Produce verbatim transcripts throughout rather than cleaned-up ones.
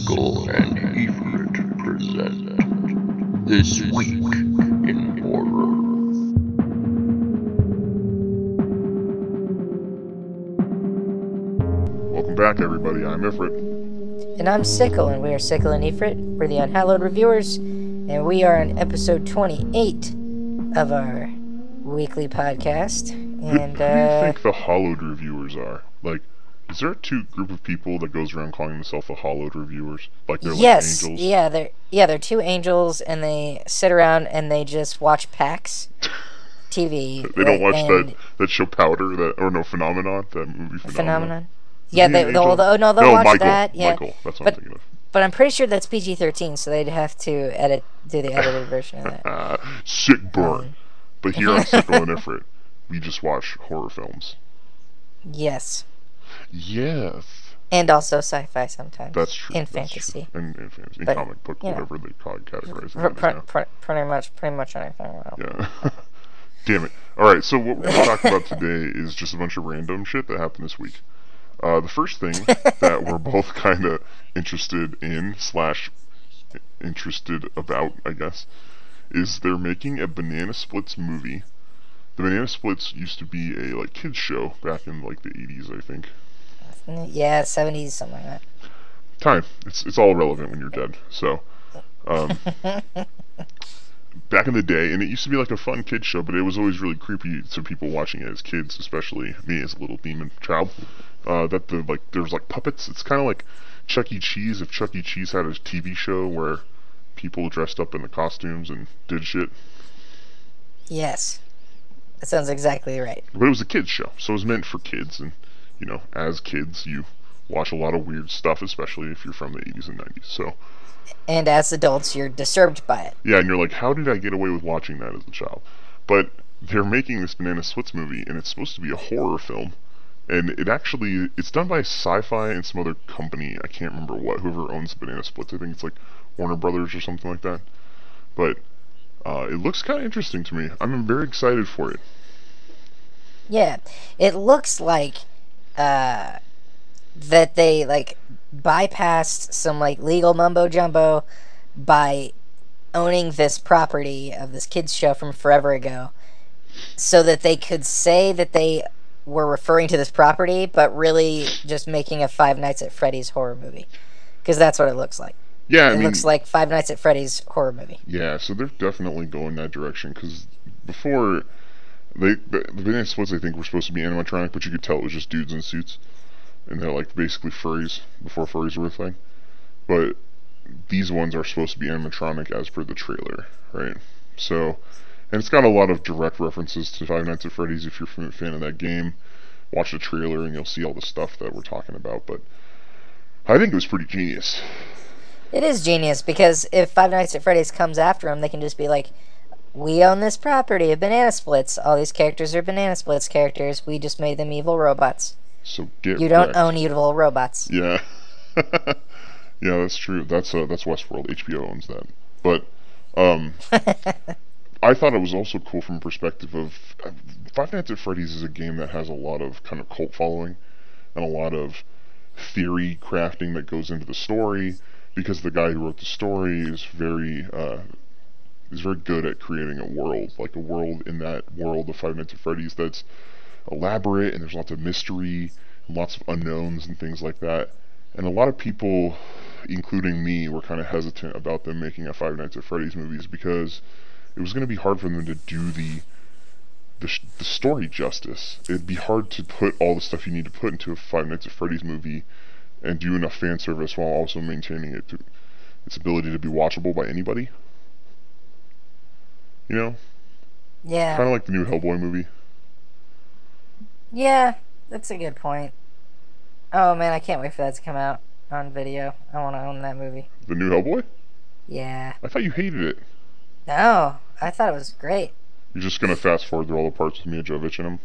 Sickle and Efrit present This Week in Horror. Welcome back, everybody. I'm Ifrit. And I'm Sickle, and we are Sickle and Efrit. We're the Unhallowed Reviewers, and we are on episode twenty-eight of our weekly podcast. And, who, who do you uh... think the Hollowed Reviewers are? Like, is there a two group of people that goes around calling themselves the Hollowed Reviewers? Like they're yes, like angels? yeah, they're yeah, they're two angels, and they sit around and they just watch PAX T V. They don't watch and that, that show Powder, that or no, Phenomenon, that movie Phenomenon? Phenomenon? Is Yeah, he they, an they'll, angel? they'll, no, they'll no, watch Michael, that. Yeah. Michael, that's what but, I'm thinking of. But I'm pretty sure that's P G thirteen, so they'd have to edit, do the edited version of that. Sick burn. Um, But here on Sickle and Ifrit, we just watch horror films. Yes. Yes. And also sci-fi sometimes. That's true. And that's fantasy. True. And, and fantasy. And But, comic book, you know, whatever they call it, categorize Pr- it pr- now. pr- pretty much, pretty much anything. Well. Yeah. Damn it. Alright, so what we're going to talk about today is just a bunch of random shit that happened this week. Uh, the first thing that we're both kind of interested in, slash interested about, I guess, is they're making a Banana Splits movie. The Banana Splits used to be a like kids show back in like the eighties, I think. Yeah, seventies, something like that. Time. It's it's all relevant when you're dead. So, um, back in the day, and it used to be like a fun kid show, but it was always really creepy to people watching it as kids, especially me as a little demon child. Uh, that the like there's like puppets. It's kind of like Chuck E. Cheese if Chuck E. Cheese had a T V show where people dressed up in the costumes and did shit. Yes. That sounds exactly right. But it was a kids show, so it was meant for kids, and you know, as kids, you watch a lot of weird stuff, especially if you're from the eighties and nineties. So. And as adults, you're disturbed by it. Yeah, and you're like, how did I get away with watching that as a child? But they're making this Banana Splits movie, and it's supposed to be a horror film. And it actually, it's done by Sci-Fi and some other company. I can't remember what, whoever owns Banana Splits. I think it's like Warner Brothers or something like that. But uh, it looks kind of interesting to me. I'm very excited for it. Yeah. It looks like uh, that they, like, bypassed some, like, legal mumbo-jumbo by owning this property of this kids show from forever ago so that they could say that they were referring to this property, but really just making a Five Nights at Freddy's horror movie. Because that's what it looks like. Yeah, I It mean, looks like Five Nights at Freddy's horror movie. Yeah, so they're definitely going that direction, because before, they, the, the Banana Splits, I think, were supposed to be animatronic, but you could tell it was just dudes in suits. And they're like basically furries, before furries were a thing. But these ones are supposed to be animatronic as per the trailer, right? So, and it's got a lot of direct references to Five Nights at Freddy's. If you're a fan of that game, watch the trailer and you'll see all the stuff that we're talking about. But I think it was pretty genius. It is genius, because if Five Nights at Freddy's comes after them, they can just be like, we own this property of Banana Splits. All these characters are Banana Splits characters. We just made them evil robots. So get You don't wrecked. own evil robots. Yeah. Yeah, that's true. That's uh, that's Westworld. H B O owns that. But um, I thought it was also cool from a perspective of uh, Five Nights at Freddy's is a game that has a lot of kind of cult following and a lot of theory crafting that goes into the story, because the guy who wrote the story is very uh, is very good at creating a world, like a world in that world of Five Nights at Freddy's that's elaborate, and there's lots of mystery and lots of unknowns and things like that. And a lot of people, including me, were kind of hesitant about them making a Five Nights at Freddy's movies, because it was going to be hard for them to do the the, sh- the story justice. It'd be hard to put all the stuff you need to put into a Five Nights at Freddy's movie and do enough fan service while also maintaining it to its ability to be watchable by anybody. You know? Yeah. Kind of like the new Hellboy movie. Yeah, that's a good point. Oh, man, I can't wait for that to come out on video. I want to own that movie. The new Hellboy? Yeah. I thought you hated it. No, I thought it was great. You're just going to fast forward through all the parts with Mia Jovovich in them?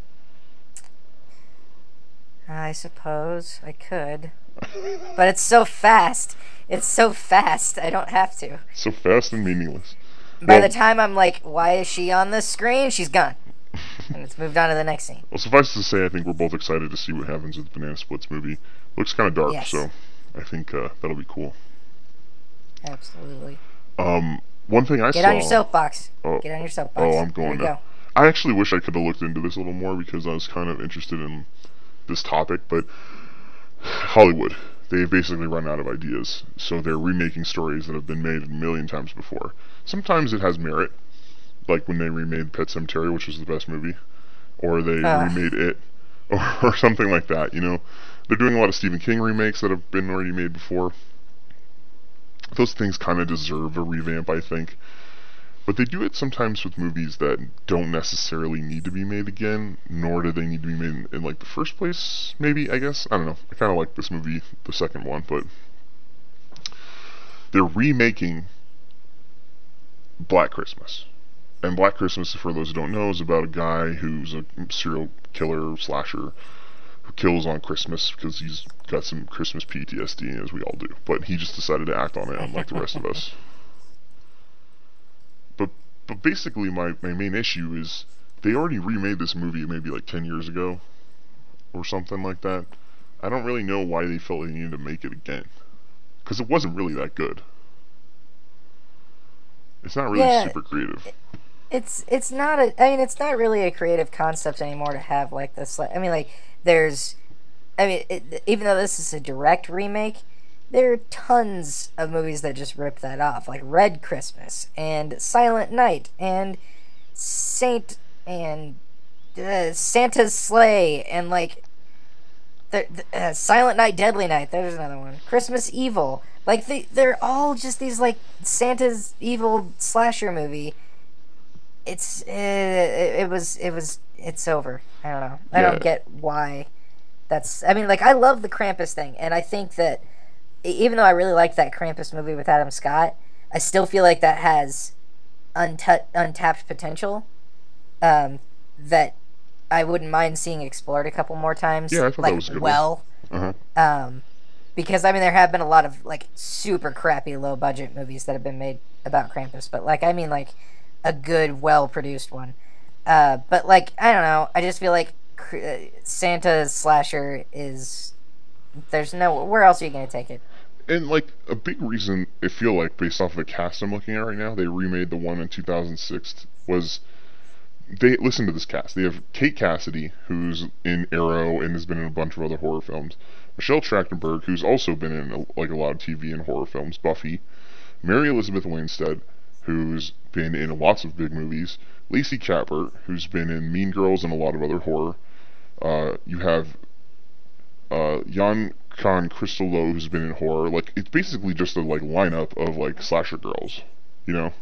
I suppose I could. But it's so fast. It's so fast, I don't have to. So fast and meaningless. By Well- the time I'm like, why is she on the screen? She's gone. And it's moved on to the next scene. Well, suffice to say, I think we're both excited to see what happens with the Banana Splits movie. Looks kind of dark, Yes. so I think uh, that'll be cool. Absolutely. Um, one thing I Get saw. on your soapbox. Oh, Get on your soapbox. oh, I'm There going you to. go. I actually wish I could have looked into this a little more because I was kind of interested in this topic, but Hollywood, they've basically run out of ideas, so they're remaking stories that have been made a million times before. Sometimes it has merit, like when they remade Pet Sematary, which was the best movie, or they Uh. remade It, or, or something like that, you know? They're doing a lot of Stephen King remakes that have been already made before. Those things kind of deserve a revamp, I think. But they do it sometimes with movies that don't necessarily need to be made again, nor do they need to be made in, in like the first place, maybe, I guess. I don't know. I kind of like this movie, the second one, but they're remaking Black Christmas. And Black Christmas, for those who don't know, is about a guy who's a serial killer slasher who kills on Christmas because he's got some Christmas P T S D, as we all do. But he just decided to act on it, unlike the rest of us. But but basically, my, my main issue is they already remade this movie maybe like ten years ago, or something like that. I don't really know why they felt they needed to make it again, because it wasn't really that good. It's not really Yeah. super creative. It's it's not a. I mean, it's not really a creative concept anymore to have like this. Like, I mean, like there's. I mean, it, even though this is a direct remake, there are tons of movies that just rip that off, like Red Christmas and Silent Night and Saint and uh, Santa's Sleigh and like the, the uh, Silent Night, Deadly Night. There's another one. Christmas Evil. Like they, they're all just these like Santa's evil slasher movie. It's uh, it, it was it was it's over. I don't know. I Yeah. don't get why. That's. I mean, like I love the Krampus thing, and I think that e- even though I really liked that Krampus movie with Adam Scott, I still feel like that has unta- untapped potential. Um, that I wouldn't mind seeing explored a couple more times. Yeah, I thought like that was a good one. well. Uh-huh. Um, because I mean, there have been a lot of like super crappy, low budget movies that have been made about Krampus, but like I mean, like a good, well produced one. Uh, but like I don't know, I just feel like cr- uh, Santa's slasher is there's no where else are you gonna take it? And like a big reason I feel like, based off of the cast I'm looking at right now, they remade the one in two thousand six was they listen to this cast. They have Kate Cassidy, who's in Arrow and has been in a bunch of other horror films. Michelle Trachtenberg, who's also been in a, like a lot of T V and horror films. Buffy. Mary Elizabeth Winstead, who's been in lots of big movies. Lacey Chabert, who's been in Mean Girls and a lot of other horror. Uh, you have uh, Jan Khan Crystal-Lowe, who's been in horror. Like it's basically just a like lineup of like slasher girls, you know.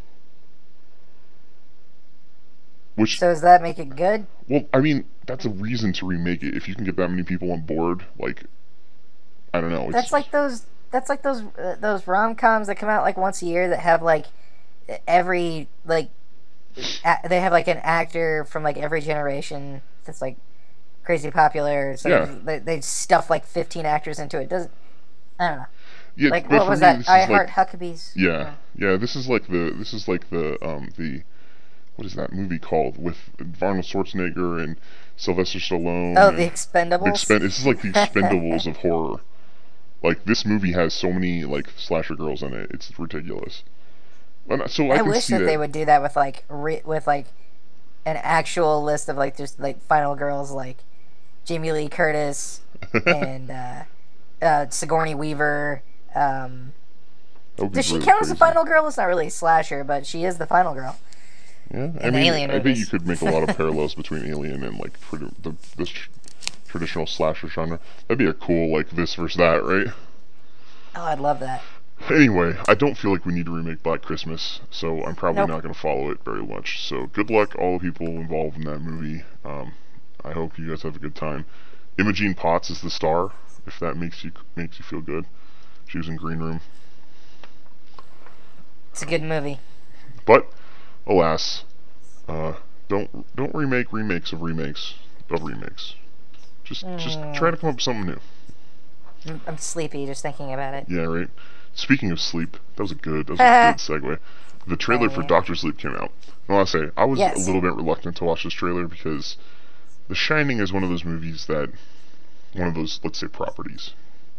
Which, So does that make it good? well, I mean, that's a reason to remake it. If you can get that many people on board, like, I don't know. It's, That's like those. That's like those uh, those rom coms that come out like once a year that have like every like a- they have like an actor from like every generation that's like crazy popular. So Yeah. they, they stuff like fifteen actors into it. Doesn't I don't know. yeah, Like but what for was me, that? this I is Heart like, Huckabees. yeah, yeah. This is like the this is like the um the what is that movie called with Arnold Schwarzenegger and Sylvester Stallone? Oh, and the Expendables. Expen- this is like the Expendables of horror. Like this movie has so many like slasher girls in it. It's ridiculous. And so I, I can wish see that that. they would do that with like re- with like an actual list of like just like final girls like Jamie Lee Curtis and uh, uh, Sigourney Weaver. Um, That would be does she really count as a crazy. final girl? It's not really a slasher, but she is the final girl. Yeah, I in mean, Alien I think movies. you could make a lot of parallels between Alien and like produ- the this tr- traditional slasher genre. That'd be a cool like this versus that, right? Oh, I'd love that. Anyway, I don't feel like we need to remake Black Christmas, so I'm probably Nope. not going to follow it very much. So good luck, all the people involved in that movie. Um, I hope you guys have a good time. Imogene Potts is the star, if that makes you makes you feel good. She was in Green Room, It's a good movie. but alas, uh, don't don't remake remakes of remakes of remakes. Just just Mm. try to come up with something new. I'm, I'm sleepy just thinking about it. Yeah, right. Speaking of sleep, that was a good that was a good segue. The trailer Oh, for yeah. Doctor Sleep came out. I want to say I was Yes. a little bit reluctant to watch this trailer because The Shining is one of those movies that one of those let's say properties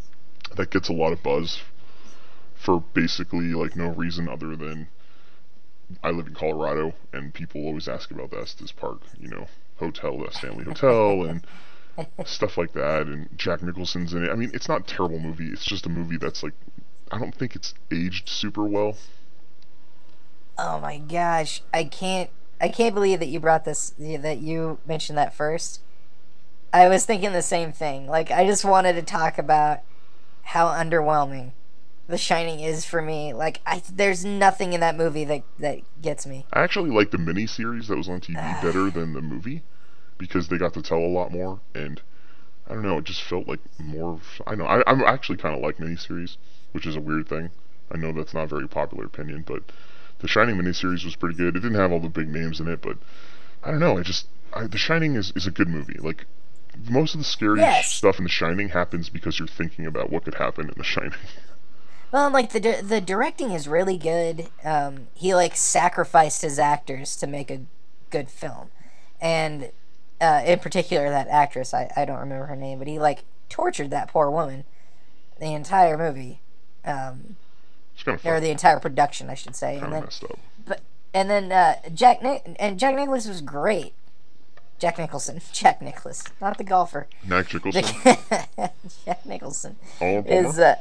that gets a lot of buzz for basically like no reason other than I live in Colorado and people always ask about the Estes Park, you know, hotel, the Stanley Hotel, and stuff like that. And Jack Nicholson's in it. I mean, it's not a terrible movie. It's just a movie that's like, I don't think it's aged super well. Oh my gosh, I can't I can't believe that you brought this, that you mentioned that first. I was thinking the same thing. Like, I just wanted to talk about how underwhelming The Shining is for me. Like, I there's nothing in that movie that that gets me. I actually like the miniseries that was on T V better than the movie because they got to tell a lot more, and I don't know, it just felt like more. I know I I'm actually kind of like miniseries, which is a weird thing. I know that's not a very popular opinion, but the Shining miniseries was pretty good. It didn't have all the big names in it, but I don't know. I just I, The Shining is, is a good movie. Like, most of the scary Yes. stuff in The Shining happens because you're thinking about what could happen in The Shining. Well, like, the di- the directing is really good. Um, he, like, sacrificed his actors to make a good film. And, uh, in particular, that actress, I, I don't remember her name, but he, like, tortured that poor woman the entire movie. Um, It's kind of or fun. the entire production, I should say. Kind And of then, messed up. but, and then, uh, Jack, Nic- and Jack Nicholson was great. Jack Nicholson. Jack Nicklaus. Not the golfer. Mac Nicholson. Jack Nicholson. All is uh,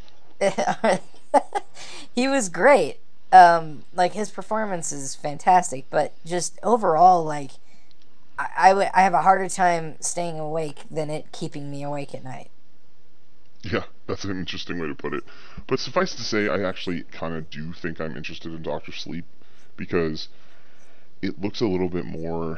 he was great. Um, like, his performance is fantastic, but just overall, like, I, I, w- I have a harder time staying awake than it keeping me awake at night. Yeah, that's an interesting way to put it. But suffice to say, I actually kind of do think I'm interested in Doctor Sleep because it looks a little bit more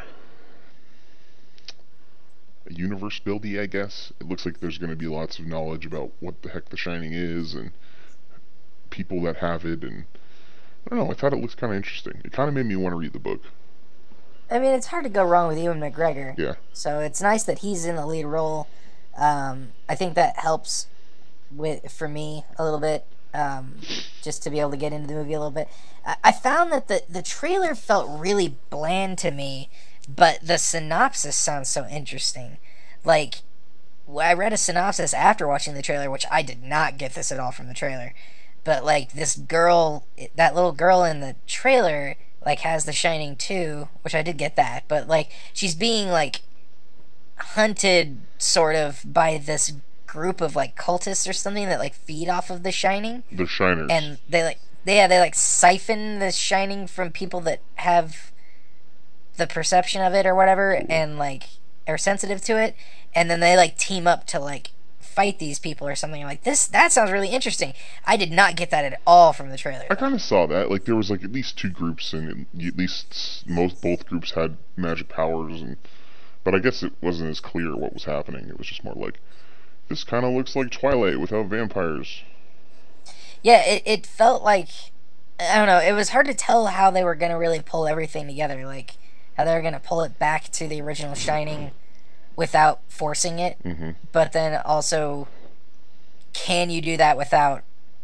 universe buildy, I guess. It looks like there's going to be lots of knowledge about what the heck The Shining is and people that have it, and I don't know, I thought it looks kind of interesting. It kind of made me want to read the book. I mean, it's hard to go wrong with Ewan McGregor. Yeah. So it's nice that he's in the lead role. Um, I think that helps with for me a little bit, um, just to be able to get into the movie a little bit. I, I found that the, the trailer felt really bland to me, but the synopsis sounds so interesting. Like, I read a synopsis after watching the trailer, which I did not get this at all from the trailer. But, like, this girl, that little girl in the trailer, like, has The Shining too, which I did get that. But, like, she's being, like, hunted, sort of, by this group of, like, cultists or something that, like, feed off of The Shining. The Shiners. And they, like, they, yeah, they, like, siphon The Shining from people that have the perception of it or whatever, and, like, are sensitive to it. And then they, like, team up to, like, fight these people or something. I'm like, this, that sounds really interesting. I did not get that at all from the trailer. I kind of saw that. Like, there was, like, at least two groups, and at least most, both groups had magic powers, and but I guess it wasn't as clear what was happening. It was just more like, this kind of looks like Twilight without vampires. Yeah, it, it felt like, I don't know, it was hard to tell how they were going to really pull everything together. Like, how they were going to pull it back to the original Shining without forcing it. Mm-hmm. But then also, can you do that without,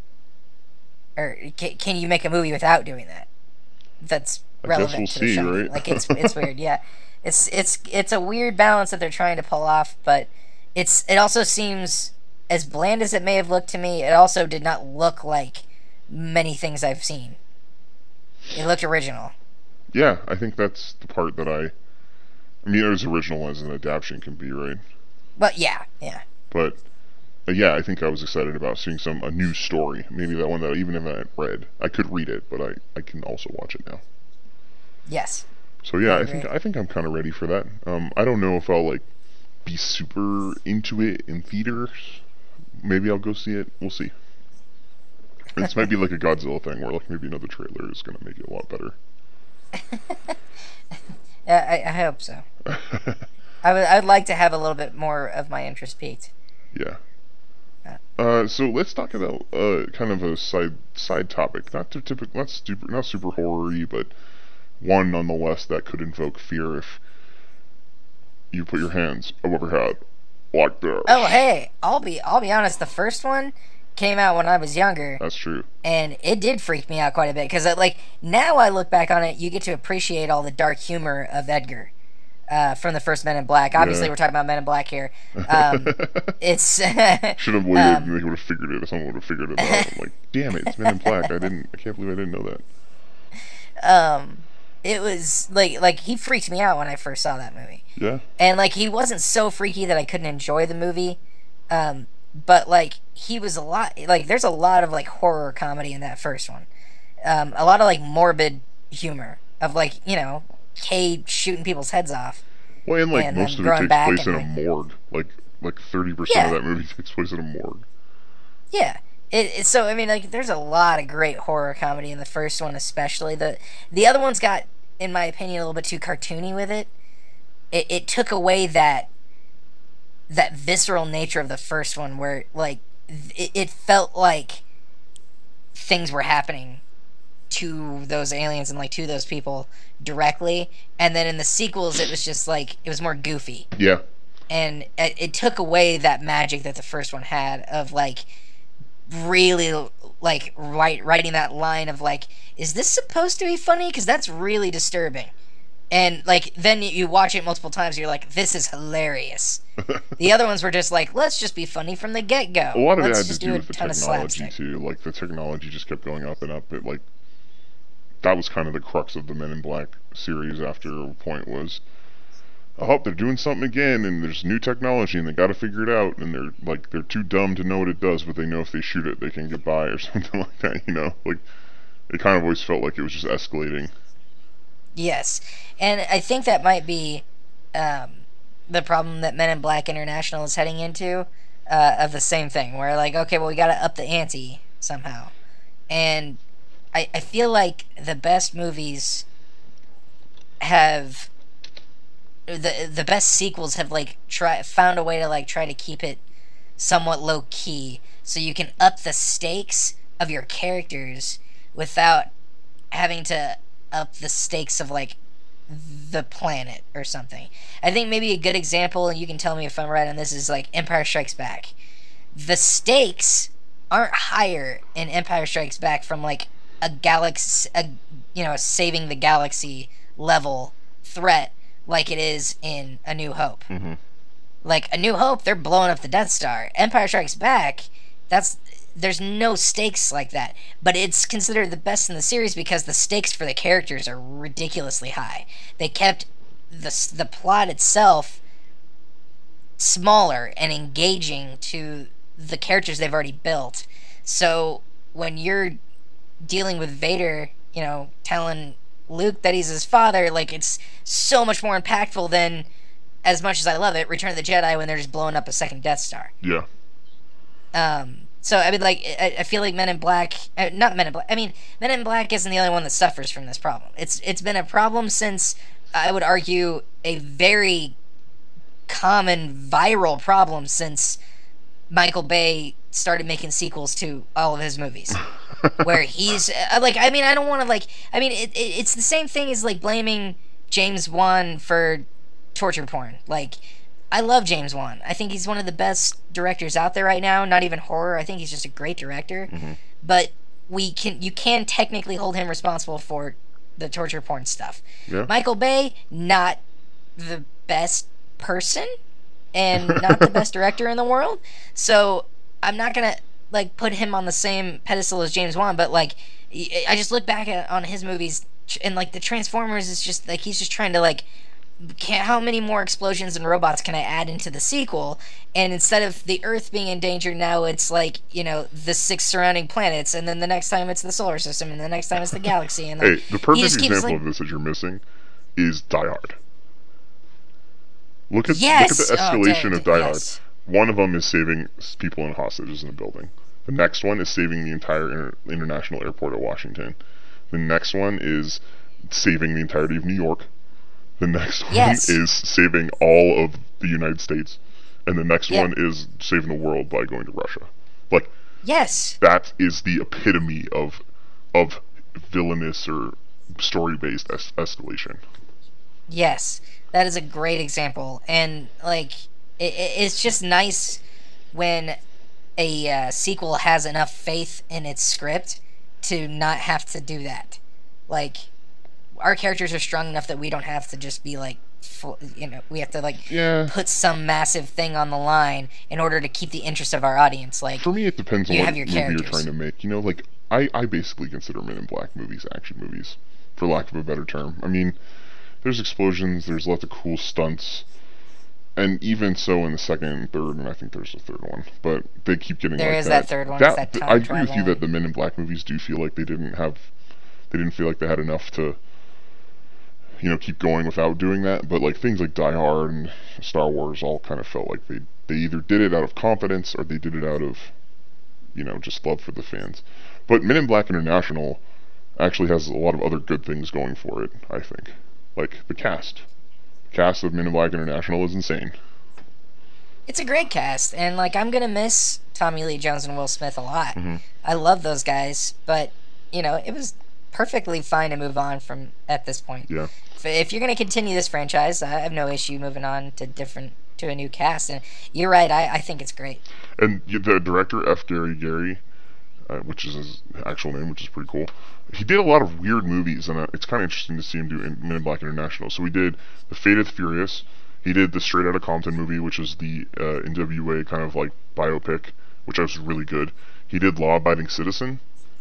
or can, can you make a movie without doing that? That's I relevant guess to we'll the see, Shining. right? Like, it's it's weird, yeah. It's it's it's a weird balance that they're trying to pull off, but it's it also seems, as bland as it may have looked to me, it also did not look like many things I've seen. It looked original. Yeah, I think that's the part that I... I mean, as original as an adaptation can be, right? But yeah, yeah. But, uh, yeah, I think I was excited about seeing some a new story. Maybe that one that even if I hadn't read. I could read it, but I, I can also watch it now. Yes. So yeah, I I think agree. I think I'm kind of ready for that. Um, I don't know if I'll like be super into it in theaters. Maybe I'll go see it. We'll see. This might be like a Godzilla thing, where like maybe another trailer is gonna make it a lot better. Yeah, I, I hope so. I would I'd like to have a little bit more of my interest piqued. Yeah. Yeah. Uh, so let's talk about uh kind of a side side topic, not too typical, not super, not super horror-y, but one nonetheless that could invoke fear if you put your hands above your head like this. Oh hey, I'll be I'll be honest. The first one came out when I was younger, That's true. and it did freak me out quite a bit because like now I look back on it, you get to appreciate all the dark humor of Edgar. uh, from the first Men in Black. Obviously, Yeah. we're talking about Men in Black here. Um, it's Should have waited. Um, they would have figured it. Someone would have figured it out. I'm like, damn it, it's Men in Black. I didn't. I can't believe I didn't know that. um, it was like like he freaked me out when I first saw that movie. Yeah. And like he wasn't so freaky that I couldn't enjoy the movie, um, but like he was a lot like there's a lot of like horror comedy in that first one, um, a lot of like morbid humor of like you know Cade shooting people's heads off. Well, and like And most then of it growing takes back place in and, a morgue. Like like thirty percent Yeah. of that movie takes place in a morgue. Yeah. It, it, so I mean, like, there's a lot of great horror comedy in the first one, especially the the other ones got, in my opinion, a little bit too cartoony with it. It it took away that that visceral nature of the first one, where like it, it felt like things were happening to those aliens and like to those people directly, and then in the sequels, it was just like it was more goofy, Yeah. and it, it took away that magic that the first one had of like. Really like write, writing that line of like, is this supposed to be funny? Because that's really disturbing. And like then you watch it multiple times, you're like, this is hilarious. The other ones were just like, let's just be funny from the get go. A lot of let's it had to just do do a with the ton of technology slapstick. too. Like the technology just kept going up and up. It like that was kind of the crux of the Men in Black series. After a point was, I hope they're doing something again, and there's new technology, and they got to figure it out, and they're like they're too dumb to know what it does, but they know if they shoot it, they can get by or something like that. You know, like it kind of always felt like it was just escalating. Yes, and I think that might be um, the problem that Men in Black International is heading into, uh, of the same thing, where like, okay, well, we got to up the ante somehow, and I I feel like the best movies have the the best sequels have like try found a way to like try to keep it somewhat low key, so you can up the stakes of your characters without having to up the stakes of like the planet or something. I think maybe a good example, and you can tell me if I'm right on this, is like Empire Strikes Back. The stakes aren't higher in Empire Strikes Back from like a galaxy, a, you know, a saving the galaxy level threat like it is in A New Hope. Mm-hmm. Like A New Hope, they're blowing up the Death Star. Empire Strikes Back, that's there's no stakes like that, but it's considered the best in the series because the stakes for the characters are ridiculously high. They kept the the plot itself smaller and engaging to the characters they've already built. So when you're dealing with Vader, you know, telling Luke that he's his father, like, it's so much more impactful than, as much as I love it, Return of the Jedi when they're just blowing up a second Death Star. Yeah. Um, so, I mean, like, I, I feel like Men in Black, uh, not Men in Black, I mean, Men in Black isn't the only one that suffers from this problem. It's It's been a problem since, I would argue, a very common viral problem since Michael Bay started making sequels to all of his movies. Where he's uh, like, I mean, I don't want to like, I mean, it, it, it's the same thing as like blaming James Wan for torture porn. Like, I love James Wan. I think he's one of the best directors out there right now. Not even horror. I think he's just a great director. Mm-hmm. But we can, you can technically hold him responsible for the torture porn stuff. Yeah. Michael Bay, not the best person and not the best director in the world. So I'm not gonna like put him on the same pedestal as James Wan, but like I just look back at on his movies and like the Transformers is just like he's just trying to like can how many more explosions and robots can I add into the sequel? And instead of the Earth being in danger, now it's like, you know, the six surrounding planets, and then the next time it's the solar system, and the next time it's the galaxy. And like, Hey, the he perfect just keeps, example like- of this that you're missing is Die Hard. Look at Yes! look at the Oh, escalation dang, of Die yes. Hard. One of them is saving s- people and hostages in a building. The next one is saving the entire inter- international airport of Washington. The next one is saving the entirety of New York. The next one Yes. is saving all of the United States. And the next Yeah. one is saving the world by going to Russia. Like, Yes. that is the epitome of of villainous or story-based es- escalation. Yes, that is a great example, and like it, it, it's just nice when a uh, sequel has enough faith in its script to not have to do that. Like, our characters are strong enough that we don't have to just be like fl- you know, we have to like Yeah. put some massive thing on the line in order to keep the interest of our audience. Like, For me, it depends on you what have your movie you're characters. trying to make. You know, like, I, I basically consider Men in Black movies action movies, for lack of a better term. I mean, there's explosions, there's lots of cool stunts, and even so in the second and third, and I think there's a third one, but they keep getting There like is that. that third one, it's that time I agree with you travel. that the Men in Black movies do feel like they didn't have, they didn't feel like they had enough to, you know, keep going without doing that. But like things like Die Hard and Star Wars all kind of felt like they they either did it out of confidence or they did it out of, you know, just love for the fans. But Men in Black International actually has a lot of other good things going for it, I think. Like the cast. The cast of Men in Black International is insane. It's a great cast, and like I'm gonna miss Tommy Lee Jones and Will Smith a lot. Mm-hmm. I love those guys, but you know, it was perfectly fine to move on from at this point. Yeah. If, if you're gonna continue this franchise, I have no issue moving on to different to a new cast. And you're right, I, I think it's great. And y- the director, F. Gary Gary, uh, which is his actual name, which is pretty cool. He did a lot of weird movies, and uh, it's kind of interesting to see him do in Men in Black International. So he did The Fate of the Furious. He did the Straight Outta Compton movie, which is the uh, N W A kind of like biopic, which was really good. He did Law Abiding Citizen.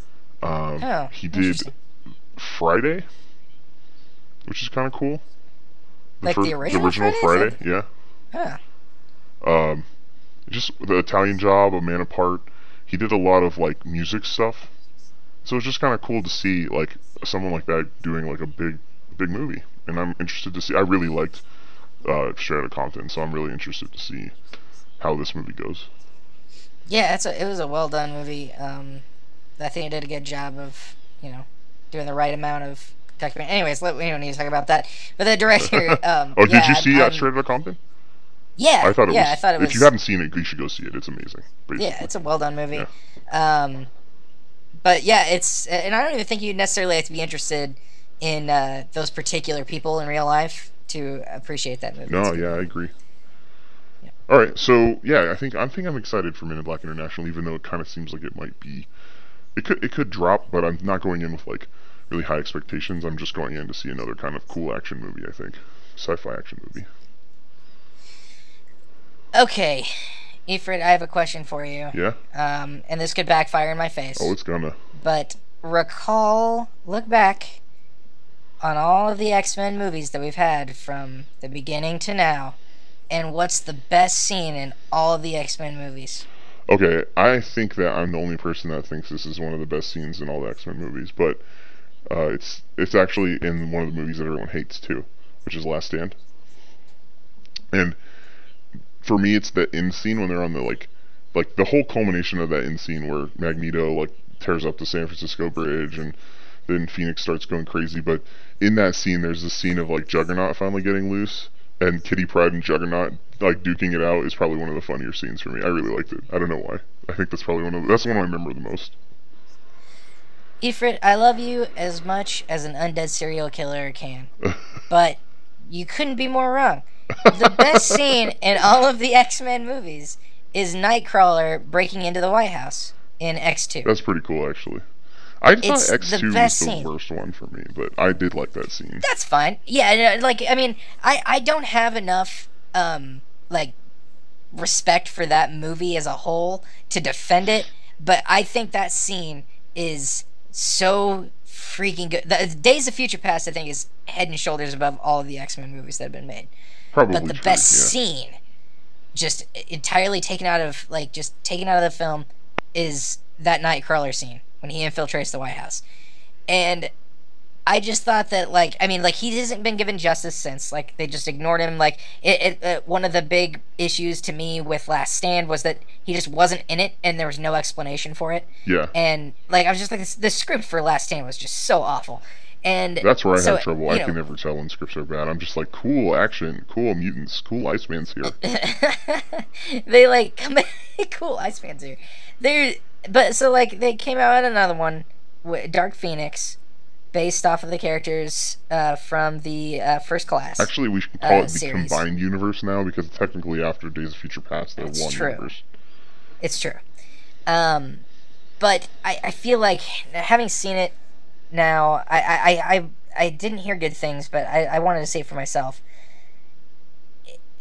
Um, Oh, he did interesting. Friday, which is kind of cool. Like the original original Friday, Friday, Huh. yeah. Um, just the Italian Job, A Man Apart. He did a lot of like music stuff, so it's just kind of cool to see like someone like that doing like a big, big movie. And I'm interested to see. I really liked uh, Straight Outta Compton, so I'm really interested to see how this movie goes. Yeah, it's a, it was a well done movie. Um, I think it did a good job of, you know, doing the right amount of document. Anyways, let, we don't need to talk about that. But the director. Um, Oh, yeah, did you see I'm, uh, I'm- Straight Outta Compton? Yeah, I thought it yeah, was. I thought it was. If you haven't seen it, you should go see it. It's amazing. Basically. Yeah, it's a well done movie. Yeah. Um, but yeah, it's and I don't even think you necessarily have to be interested in uh, those particular people in real life to appreciate that movie. No, It's- yeah, I agree. Yeah. All right, so yeah, I think I think I'm excited for Men in Black International, even though it kind of seems like it might be, it could it could drop, but I'm not going in with like really high expectations. I'm just going in to see another kind of cool action movie. I think sci-fi action movie. Okay, Ifrit, I have a question for you. Yeah. Um, and this could backfire in my face. Oh, it's gonna. But recall, look back on all of the X-Men movies that we've had from the beginning to now, and what's the best scene in all of the X-Men movies? Okay, I think that I'm the only person that thinks this is one of the best scenes in all the X-Men movies, but uh, it's it's actually in one of the movies that everyone hates too, which is Last Stand. And for me, it's the end scene when they're on the like, like the whole culmination of that end scene where Magneto like tears up the San Francisco Bridge, and then Phoenix starts going crazy. But in that scene, there's this scene of like Juggernaut finally getting loose, and Kitty Pryde and Juggernaut like duking it out is probably one of the funnier scenes for me. I really liked it. I don't know why. I think that's probably one of the, that's the one I remember the most. Ifrit, I love you as much as an undead serial killer can, but you couldn't be more wrong. The best scene in all of the X-Men movies is Nightcrawler breaking into the White House in X two. That's pretty cool, actually. I It's thought the X two was best the scene. worst one for me, but I did like that scene. That's fine. Yeah, uh, like I mean, I I don't have enough um like respect for that movie as a whole to defend it, but I think that scene is so freaking good. The Days of Future Past, I think, is head and shoulders above all of the X-Men movies that have been made. Probably But the true, best yeah. scene, just entirely taken out of like just taken out of the film, is that Nightcrawler scene when he infiltrates the White House. And I just thought that, like, I mean, like, he hasn't been given justice since. Like, they just ignored him. Like, it, it, uh, one of the big issues to me with Last Stand was that he just wasn't in it, and there was no explanation for it. Yeah. And, like, I was just like, this, the script for Last Stand was just so awful. And That's where I so, have trouble. you I know, can never tell when scripts are bad. I'm just like, cool action, cool mutants, cool Iceman's here. they like come back. Cool, Iceman's here. They're but so like they came out with another one, with Dark Phoenix, based off of the characters uh, from the uh, First Class. Actually, we should call Uh, it the series. combined universe now, because technically after Days of Future Past, they're That's one true. universe. It's true. Um, but I, I feel like having seen it now, I, I, I, I didn't hear good things, but I, I wanted to say it for myself.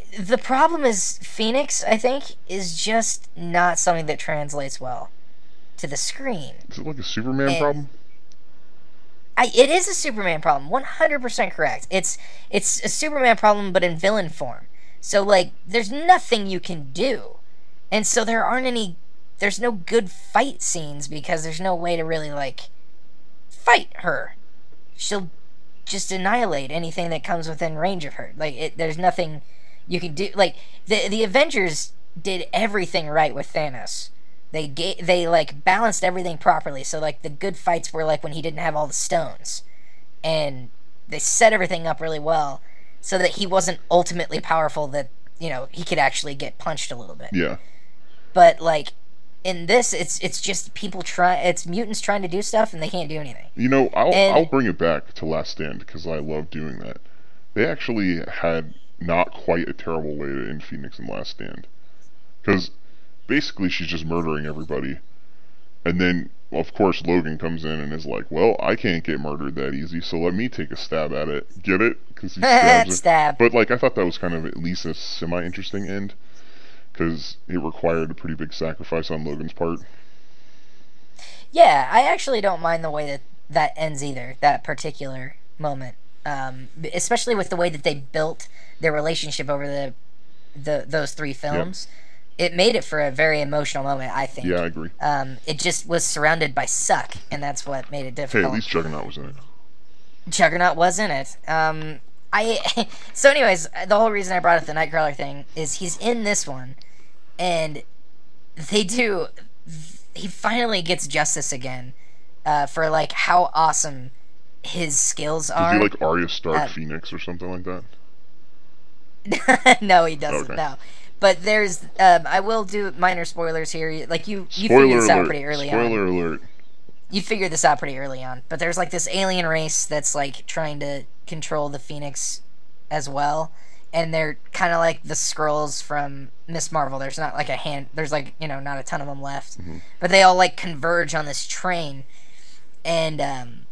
the problem is Phoenix, I think, is just not something that translates well to the screen. Is it like a Superman And- problem? I, it is a Superman problem, one hundred percent correct. It's it's a Superman problem, but in villain form. So, like, there's nothing you can do. And so there aren't any... There's no good fight scenes because there's no way to really, like, fight her. She'll just annihilate anything that comes within range of her. Like, it, there's nothing you can do. Like, the the Avengers did everything right with Thanos. They ga- they like balanced everything properly. So like the good fights were like when he didn't have all the stones, and they set everything up really well so that he wasn't ultimately powerful. That you know he could actually get punched a little bit. Yeah. But like in this, it's it's just people try. It's mutants trying to do stuff and they can't do anything. You know, I'll And- I'll bring it back to Last Stand because I love doing that. They actually had not quite a terrible way to end Phoenix in Last Stand, because basically she's just murdering everybody, and then of course Logan comes in and is like, "Well, I can't get murdered that easy, so let me take a stab at it." Get it? Because he stabs her. Stab. But like, I thought that was kind of at least a semi-interesting end, because it required a pretty big sacrifice on Logan's part. Yeah, I actually don't mind the way that that ends either. That particular moment, um, especially with the way that they built their relationship over the the those three films. It made it for a very emotional moment, I think. Yeah, I agree. Um, it just was surrounded by suck, and that's what made it Hey, difficult. at least Juggernaut was in it. Juggernaut was in it. Um, I so, anyways, the whole reason I brought up the Nightcrawler thing is he's in this one, and they do. He finally gets justice again uh, for like how awesome his skills Is are. he like Arya Stark uh, Phoenix or something like that? No, he doesn't. Okay. No, but there's. Um, I will do minor spoilers here. Like you, you Spoiler figured this out alert. pretty early on. Spoiler alert. You figured this out pretty early on. But there's like this alien race that's like trying to control the Phoenix as well, and they're kind of like the Skrulls from Miss Marvel. There's not like a hand. There's like you know not a ton of them left, but they all like converge on this train, and um,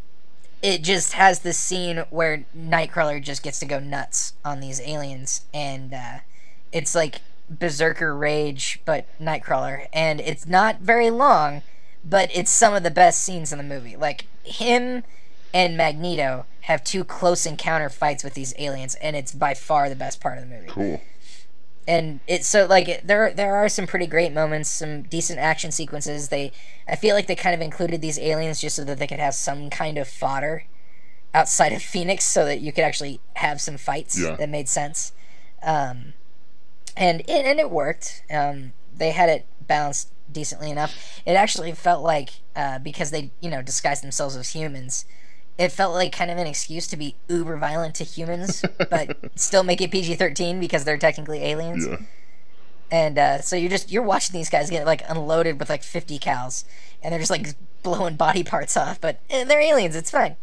it just has this scene where Nightcrawler just gets to go nuts on these aliens, and uh, it's like Berserker Rage, but Nightcrawler, and it's not very long, but it's some of the best scenes in the movie. Like him and Magneto have two close encounter fights with these aliens, and it's by far the best part of the movie. Cool. And it's so like it, there there are some pretty great moments, some decent action sequences. They I feel like they kind of included these aliens just so that they could have some kind of fodder outside of Phoenix, so that you could actually have some fights Yeah. that made sense. Um, and it, and it worked. Um, they had it balanced decently enough. It actually felt like uh, because they you know disguised themselves as humans. It felt like kind of an excuse to be uber violent to humans, but still make it P G thirteen because they're technically aliens. Yeah. And uh, so you're just you're watching these guys get like unloaded with like fifty cows, and they're just like blowing body parts off. But eh, they're aliens. It's fine.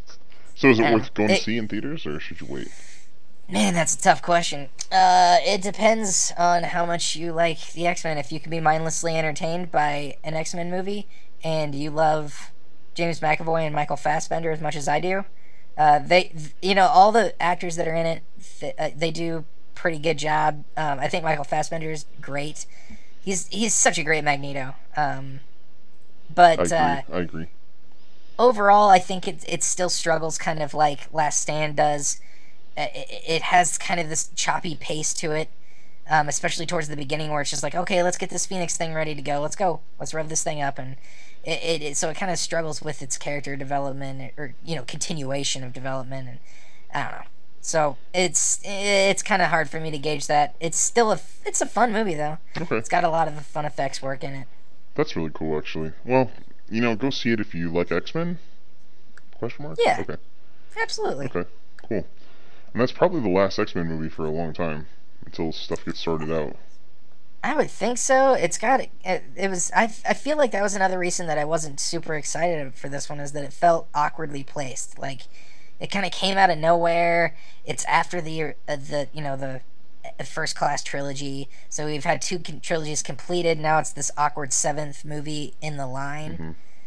So is it Um, worth going it- to see in theaters, or should you wait? Man, that's a tough question. Uh, it depends on how much you like the X-Men. If you can be mindlessly entertained by an X-Men movie, and you love James McAvoy and Michael Fassbender as much as I do, uh, they, you know, all the actors that are in it, th- uh, they do pretty good job. Um, I think Michael Fassbender is great. He's he's such a great Magneto. Um, but I agree. uh, I agree. overall, I think it it still struggles, kind of like Last Stand does. Uh, It, it has kind of this choppy pace to it, um, especially towards the beginning, where it's just like, okay, let's get this Phoenix thing ready to go. Let's go. Let's rev this thing up, and it, it, it so it kind of struggles with its character development, or you know, continuation of development, and I don't know. So it's it's kind of hard for me to gauge that. It's still a it's a fun movie though. Okay. It's got a lot of the fun effects work in it. That's really cool, actually. Well, you know, go see it if you like X-Men? Question mark? Yeah. Okay. Absolutely. Okay. Cool. And that's probably the last X-Men movie for a long time, until stuff gets sorted out. I would think so. It's got it, it was. I I feel like that was another reason that I wasn't super excited for this one, is that it felt awkwardly placed. Like it kind of came out of nowhere. It's after the uh, the you know the uh, First Class trilogy, so we've had two con- trilogies completed. Now it's this awkward seventh movie in the line.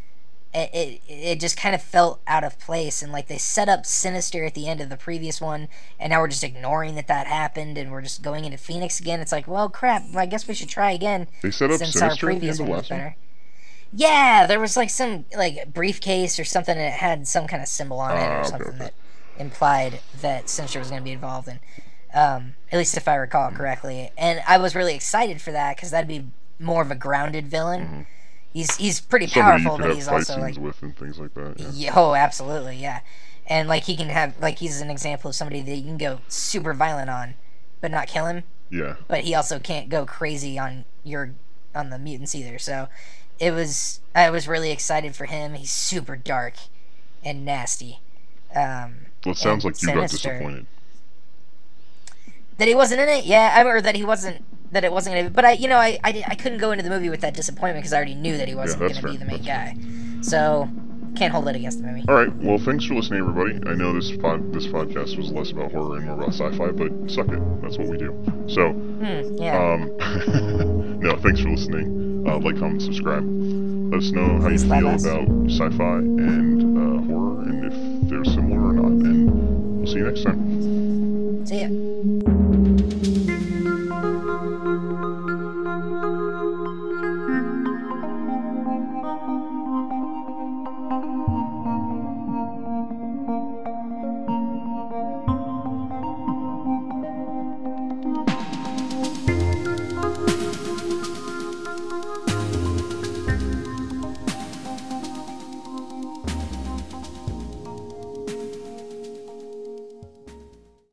it, it it just kind of felt out of place, and like they set up Sinister at the end of the previous one, and now we're just ignoring that that happened, and we're just going into Phoenix again. It's like, well, crap. I guess we should try again. They set up since Sinister our at the previous end of one the was last one? better. Yeah, there was like some like briefcase or something, and it had some kind of symbol on it Ah, or okay, something okay. that implied that Sinister was going to be involved in. Um, at least if I recall correctly, and I was really excited for that because that'd be more of a grounded villain. Mhm. He's he's pretty Somebody powerful, you could but have he's fight also scenes like, with and things like that. Yeah. yeah, oh, absolutely, yeah. And like he can have like he's an example of somebody that you can go super violent on, but not kill him. Yeah. But he also can't go crazy on your on the mutants either. So it was I was really excited for him. He's super dark and nasty. Um, Well, it sounds and like you got sinister. disappointed. That he wasn't in it, yeah. I or that he wasn't that it wasn't gonna be. But I, you know, I I, did, I couldn't go into the movie with that disappointment because I already knew that he wasn't that's gonna be fair, the main that's guy. So can't hold it against the movie. All right. Well, thanks for listening, everybody. I know this pod this podcast was less about horror and more about sci-fi, but suck it. That's what we do. So, Hmm, yeah. um, no, thanks for listening. Uh, like, comment, subscribe. Let us know how you Please let feel us. about sci-fi and uh, horror, and if they're similar or not. And we'll see you next time. See ya.